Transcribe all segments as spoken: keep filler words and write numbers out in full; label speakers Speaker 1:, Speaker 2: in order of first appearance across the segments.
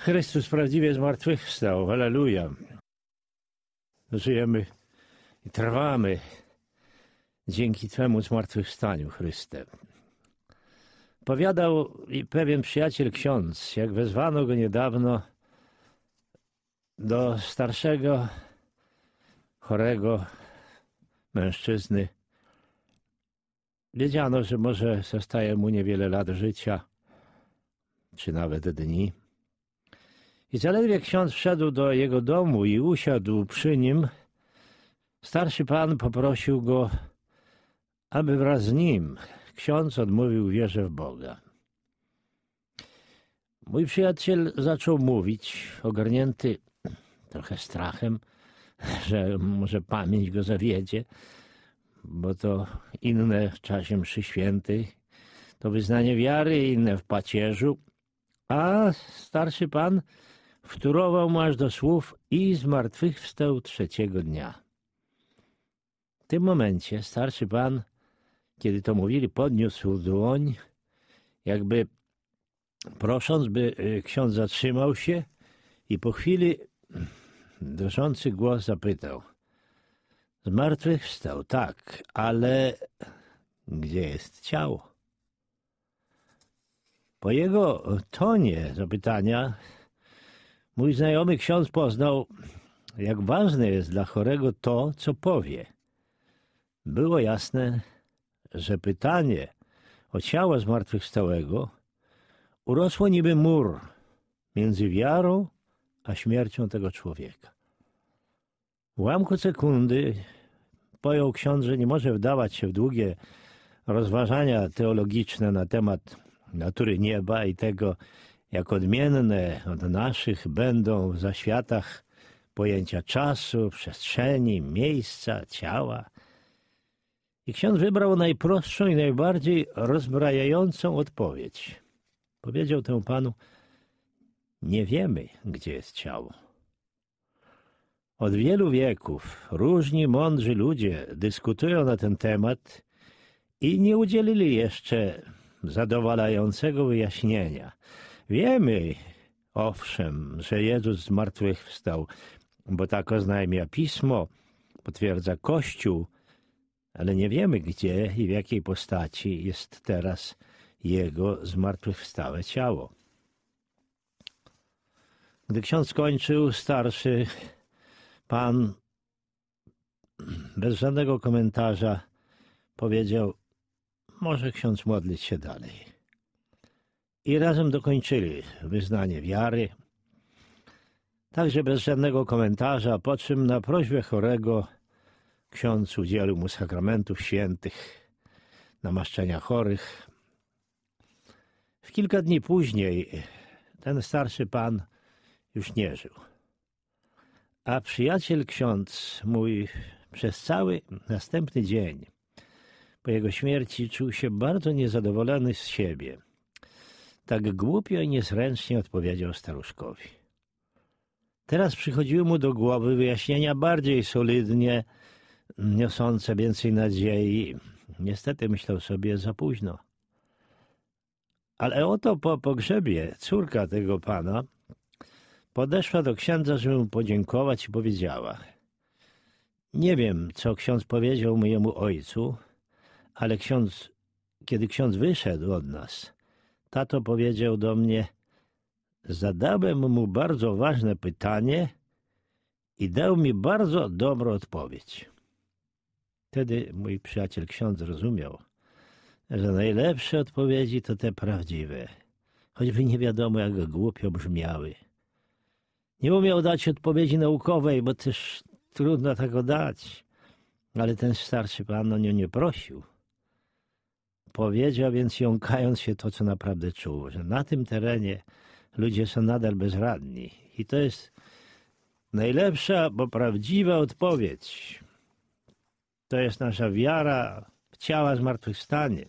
Speaker 1: Chrystus prawdziwie zmartwychwstał. Halleluja. Żyjemy i trwamy dzięki Twemu zmartwychwstaniu, Chryste. Powiadał pewien przyjaciel ksiądz, jak wezwano go niedawno do starszego, chorego mężczyzny. Wiedziano, że może zostaje mu niewiele lat życia, czy nawet dni. I zaledwie ksiądz wszedł do jego domu i usiadł przy nim, starszy pan poprosił go, aby wraz z nim ksiądz odmówił wierze w Boga. Mój przyjaciel zaczął mówić, ogarnięty trochę strachem, że może pamięć go zawiedzie, bo to inne w czasie mszy świętej, to wyznanie wiary, inne w pacierzu, a starszy pan wtórował mu aż do słów i zmartwychwstał trzeciego dnia. W tym momencie starszy pan, kiedy to mówili, podniósł dłoń, jakby prosząc, by ksiądz zatrzymał się i po chwili drżący głos zapytał: zmartwychwstał, tak, ale gdzie jest ciało? Po jego tonie zapytania mój znajomy ksiądz poznał, jak ważne jest dla chorego to, co powie. Było jasne, że pytanie o ciało zmartwychwstałego urosło niby mur między wiarą a śmiercią tego człowieka. W ułamku sekundy pojął ksiądz, że nie może wdawać się w długie rozważania teologiczne na temat natury nieba i tego, jak odmienne od naszych będą w zaświatach pojęcia czasu, przestrzeni, miejsca, ciała. I ksiądz wybrał najprostszą i najbardziej rozbrajającą odpowiedź. Powiedział temu panu: nie wiemy, gdzie jest ciało. Od wielu wieków różni mądrzy ludzie dyskutują na ten temat i nie udzielili jeszcze zadowalającego wyjaśnienia. Wiemy, owszem, że Jezus zmartwychwstał, bo tak oznajmia Pismo, potwierdza Kościół, ale nie wiemy, gdzie i w jakiej postaci jest teraz Jego zmartwychwstałe ciało. Gdy ksiądz skończył, starszy pan bez żadnego komentarza powiedział: może ksiądz modlić się dalej. I razem dokończyli wyznanie wiary, także bez żadnego komentarza, po czym na prośbę chorego ksiądz udzielił mu sakramentów świętych, namaszczenia chorych. W kilka dni później ten starszy pan już nie żył. A przyjaciel ksiądz mój przez cały następny dzień po jego śmierci czuł się bardzo niezadowolony z siebie. Tak głupio i niezręcznie odpowiedział staruszkowi. Teraz przychodziły mu do głowy wyjaśnienia bardziej solidnie, niosące więcej nadziei. Niestety, myślał sobie, za późno. Ale oto po pogrzebie córka tego pana podeszła do księdza, żeby mu podziękować i powiedziała: nie wiem, co ksiądz powiedział mojemu ojcu, ale ksiądz, kiedy ksiądz wyszedł od nas, tato powiedział do mnie: zadałem mu bardzo ważne pytanie i dał mi bardzo dobrą odpowiedź. Wtedy mój przyjaciel ksiądz zrozumiał, że najlepsze odpowiedzi to te prawdziwe, choćby nie wiadomo, jak głupio brzmiały. Nie umiał dać odpowiedzi naukowej, bo też trudno tego dać, ale ten starszy pan o nią nie prosił. Powiedział więc, jąkając się, to, co naprawdę czuł, że na tym terenie ludzie są nadal bezradni. I to jest najlepsza, bo prawdziwa odpowiedź. To jest nasza wiara w ciała zmartwychwstanie.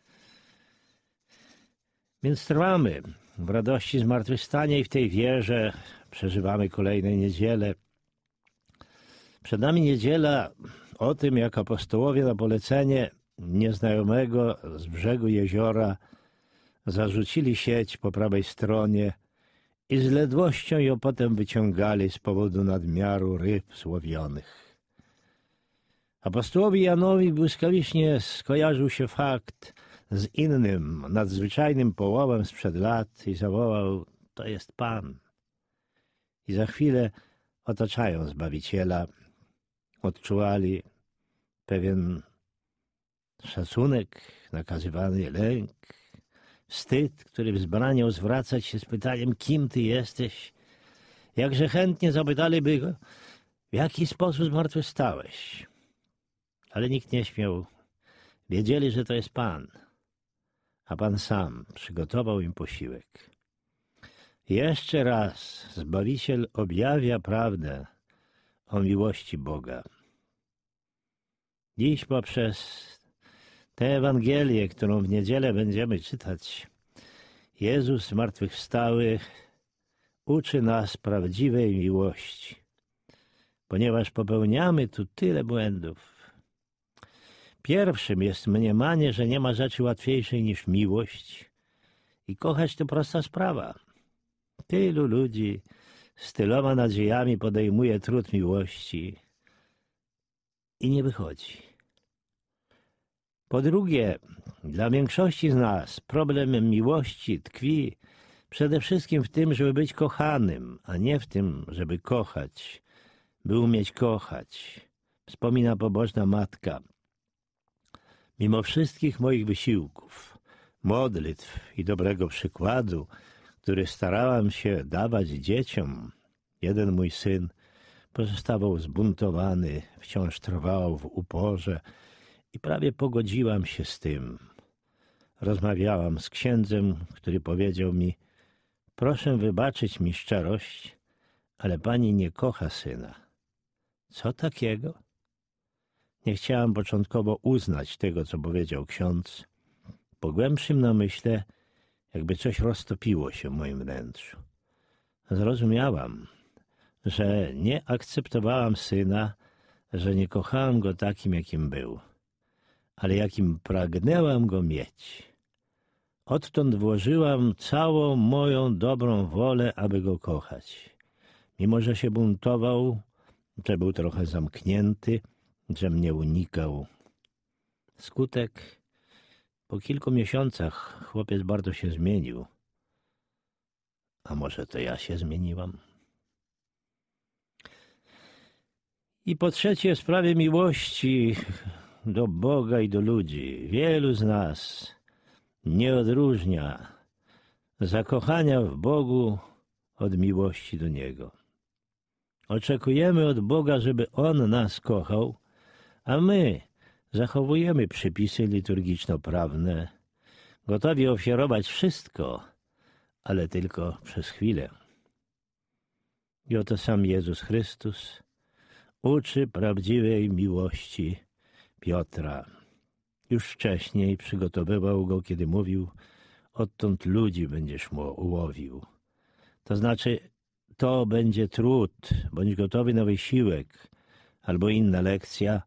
Speaker 1: Więc trwamy w radości zmartwychwstania i w tej wierze przeżywamy kolejne niedziele. Przed nami niedziela o tym, jak apostołowie na polecenie nieznajomego z brzegu jeziora zarzucili sieć po prawej stronie i z ledwością ją potem wyciągali z powodu nadmiaru ryb złowionych. Apostołowi Janowi błyskawicznie skojarzył się fakt z innym, nadzwyczajnym połowem sprzed lat i zawołał: to jest Pan. I za chwilę, otaczając Zbawiciela, odczuwali pewien szacunek, nakazywany lęk, wstyd, który wzbraniał zwracać się z pytaniem: kim Ty jesteś? Jakże chętnie zapytaliby go: w jaki sposób zmartwychwstałeś? Ale nikt nie śmiał. Wiedzieli, że to jest Pan, a Pan sam przygotował im posiłek. Jeszcze raz Zbawiciel objawia prawdę o miłości Boga. Dziś poprzez tę Ewangelię, którą w niedzielę będziemy czytać, Jezus zmartwychwstały uczy nas prawdziwej miłości, ponieważ popełniamy tu tyle błędów. Pierwszym jest mniemanie, że nie ma rzeczy łatwiejszej niż miłość i kochać to prosta sprawa. Tylu ludzi z tyloma nadziejami podejmuje trud miłości i nie wychodzi. Po drugie, dla większości z nas problem miłości tkwi przede wszystkim w tym, żeby być kochanym, a nie w tym, żeby kochać, by umieć kochać. Wspomina pobożna matka: mimo wszystkich moich wysiłków, modlitw i dobrego przykładu, który starałam się dawać dzieciom, jeden mój syn pozostawał zbuntowany, wciąż trwał w uporze i prawie pogodziłam się z tym. Rozmawiałam z księdzem, który powiedział mi: proszę wybaczyć mi szczerość, ale pani nie kocha syna. Co takiego? Nie chciałam początkowo uznać tego, co powiedział ksiądz. Po głębszym namyśle jakby coś roztopiło się w moim wnętrzu. Zrozumiałam, że nie akceptowałam syna, że nie kochałam go takim, jakim był, ale jakim pragnęłam go mieć. Odtąd włożyłam całą moją dobrą wolę, aby go kochać. Mimo że się buntował, że był trochę zamknięty, że mnie unikał. Skutek: po kilku miesiącach chłopiec bardzo się zmienił. A może to ja się zmieniłam? I po trzecie, w sprawie miłości do Boga i do ludzi. Wielu z nas nie odróżnia zakochania w Bogu od miłości do Niego. Oczekujemy od Boga, żeby On nas kochał, a my zachowujemy przepisy liturgiczno-prawne, gotowi ofiarować wszystko, ale tylko przez chwilę. I oto sam Jezus Chrystus uczy prawdziwej miłości Piotra. Już wcześniej przygotowywał go, kiedy mówił: odtąd ludzi będziesz mu łowił. To znaczy, to będzie trud, bądź gotowy na wysiłek, albo inna lekcja.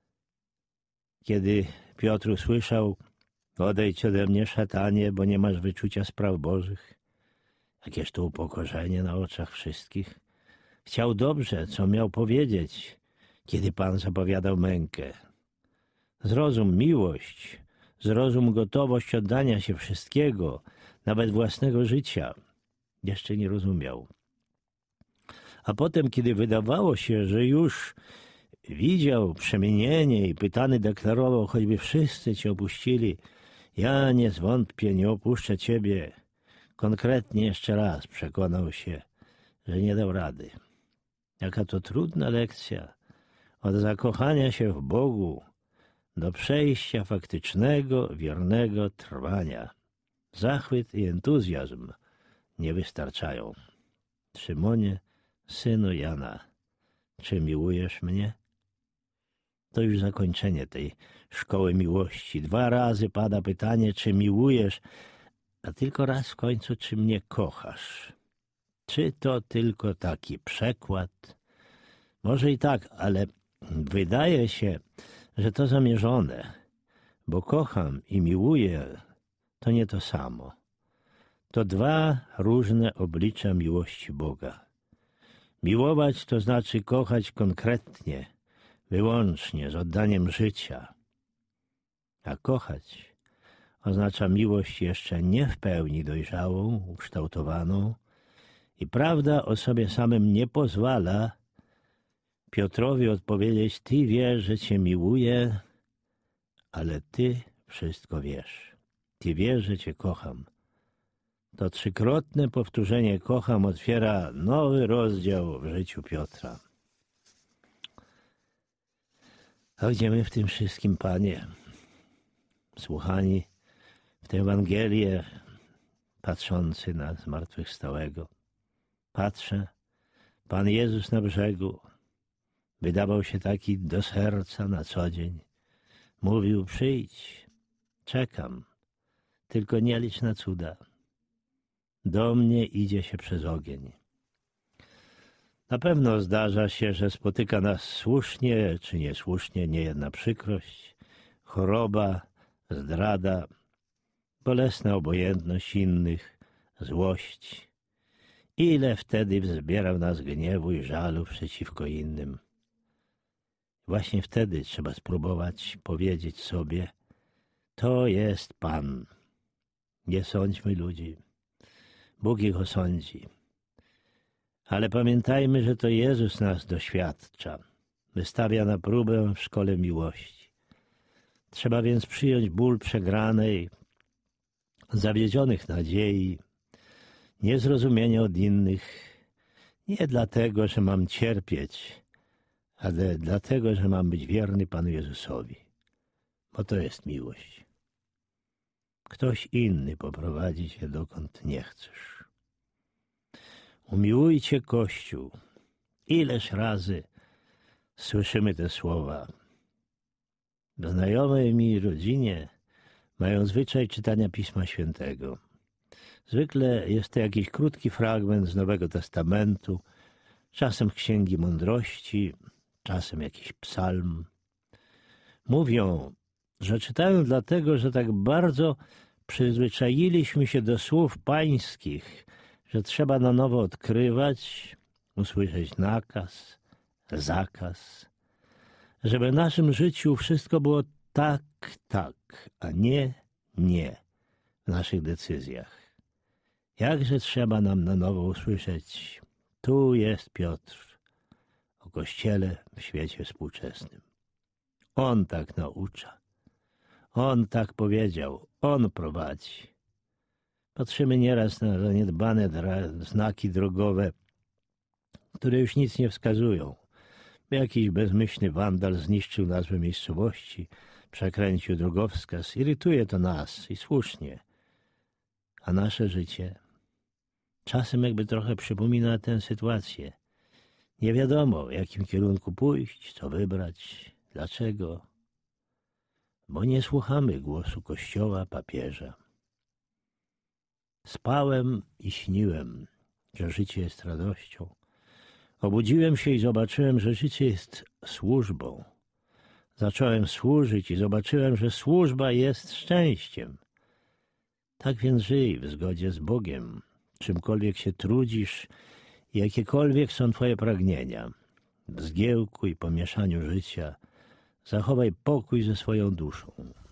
Speaker 1: Kiedy Piotr usłyszał: odejdź ode mnie, szatanie, bo nie masz wyczucia spraw bożych. Jakież to upokorzenie na oczach wszystkich. Chciał dobrze, co miał powiedzieć, kiedy Pan zapowiadał mękę. Zrozum miłość, zrozum gotowość oddania się wszystkiego, nawet własnego życia. Jeszcze nie rozumiał. A potem, kiedy wydawało się, że już widział przemienienie i pytany deklarował: choćby wszyscy Cię opuścili, ja nie zwątpię, nie opuszczę Ciebie. Konkretnie jeszcze raz przekonał się, że nie dał rady. Jaka to trudna lekcja od zakochania się w Bogu do przejścia faktycznego, wiernego trwania. Zachwyt i entuzjazm nie wystarczają. Szymonie, synu Jana, czy miłujesz mnie? To już zakończenie tej szkoły miłości. Dwa razy pada pytanie, czy miłujesz, a tylko raz w końcu, czy mnie kochasz. Czy to tylko taki przekład? Może i tak, ale wydaje się, że to zamierzone, bo kocham i miłuję to nie to samo. to dwa różne oblicza miłości Boga. Miłować to znaczy kochać konkretnie, wyłącznie, z oddaniem życia. A kochać oznacza miłość jeszcze nie w pełni dojrzałą, ukształtowaną i prawda o sobie samym nie pozwala Piotrowi odpowiedzieć: Ty wiesz, że Cię miłuję, ale Ty wszystko wiesz. Ty wiesz, że Cię kocham. To trzykrotne powtórzenie kocham otwiera nowy rozdział w życiu Piotra. A gdzie my w tym wszystkim, Panie? Słuchani w tę Ewangelię, patrzący na zmartwychwstałego. Patrzę, Pan Jezus na brzegu wydawał się taki do serca na co dzień. Mówił: przyjdź, czekam, tylko nie licz na cuda. Do mnie idzie się przez ogień. Na pewno zdarza się, że spotyka nas słusznie czy niesłusznie niejedna przykrość, choroba, zdrada, bolesna obojętność innych, złość. Ile wtedy wzbiera w nas gniewu i żalu przeciwko innym. Właśnie wtedy trzeba spróbować powiedzieć sobie: to jest Pan. Nie sądźmy ludzi. Bóg ich osądzi. Ale pamiętajmy, że to Jezus nas doświadcza. Wystawia na próbę w szkole miłości. Trzeba więc przyjąć ból przegranej, zawiedzionych nadziei, niezrozumienia od innych. Nie dlatego, że mam cierpieć, ale dlatego, że mam być wierny Panu Jezusowi. Bo to jest miłość. Ktoś inny poprowadzi cię dokąd nie chcesz. Umiłujcie Kościół. Ileż razy słyszymy te słowa. W znajomej mi rodzinie mają zwyczaj czytania Pisma Świętego. Zwykle jest to jakiś krótki fragment z Nowego Testamentu, czasem Księgi Mądrości, czasem jakiś psalm. Mówią, że czytają dlatego, że tak bardzo przyzwyczailiśmy się do słów pańskich, że trzeba na nowo odkrywać, usłyszeć nakaz, zakaz, żeby w naszym życiu wszystko było tak, tak, a nie, nie w naszych decyzjach. Jakże trzeba nam na nowo usłyszeć: tu jest Piotr o Kościele w świecie współczesnym. On tak naucza. On tak powiedział. On prowadzi. Patrzymy nieraz na zaniedbane dra- znaki drogowe, które już nic nie wskazują. Jakiś bezmyślny wandal zniszczył nazwę miejscowości, przekręcił drogowskaz. Irytuje to nas i słusznie. A nasze życie czasem jakby trochę przypomina tę sytuację. Nie wiadomo, w jakim kierunku pójść, co wybrać, dlaczego. Bo nie słuchamy głosu Kościoła, papieża. Spałem i śniłem, że życie jest radością. Obudziłem się i zobaczyłem, że życie jest służbą. Zacząłem służyć i zobaczyłem, że służba jest szczęściem. Tak więc żyj w zgodzie z Bogiem, czymkolwiek się trudzisz i jakiekolwiek są twoje pragnienia. W zgiełku i pomieszaniu życia zachowaj pokój ze swoją duszą.